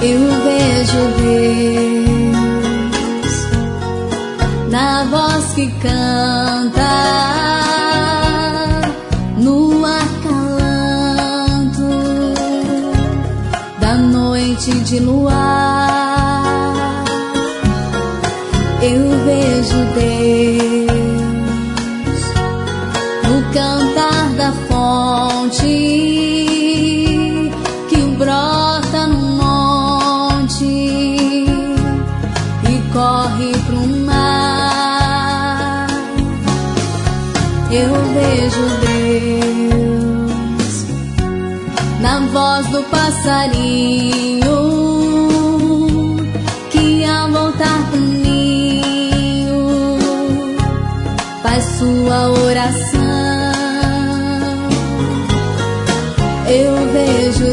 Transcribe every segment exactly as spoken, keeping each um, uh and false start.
Eu vejo Deus na voz que canta, no acalanto da noite de luar. Eu vejo Deus no cantar da fonte que brota no monte e corre pro mar. Eu vejo Deus na voz do passarinho que ao voltar pro ninho faz sua oração. Eu vejo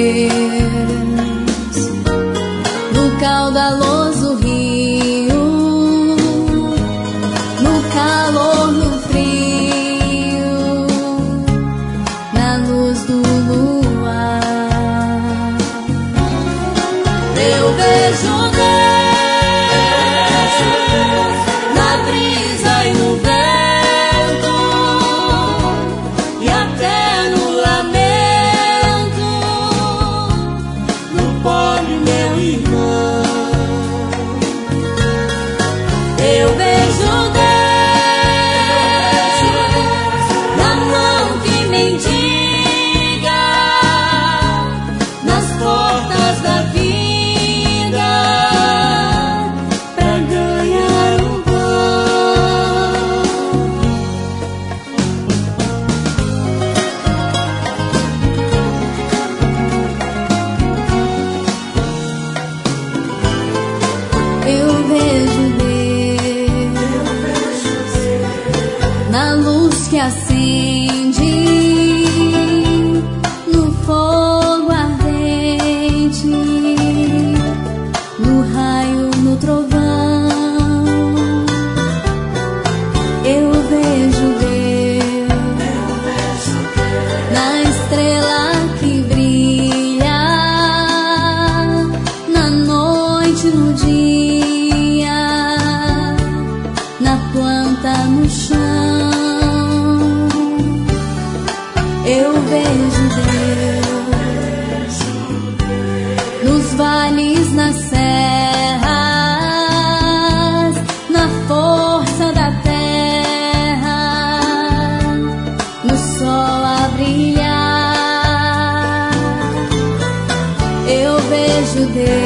Deus no caudaloso rio, no calor, no frio, na luz do luar. Eu vejo Deus na brisa e no vento e até no lamento, no pobre meu irmão. Eu vejo Deus na mão que mendiga, nas portas da vida pra ganhar um pão. Eu vejo Deus na luz que acende, no fogo ardente, no raio, no trovão. Eu vejo Deus na estrela que brilha, na noite, no dia, na planta, no chão. Eu vejo Deus nos vales, nas serras, na força da terra, no sol a brilhar. Eu vejo Deus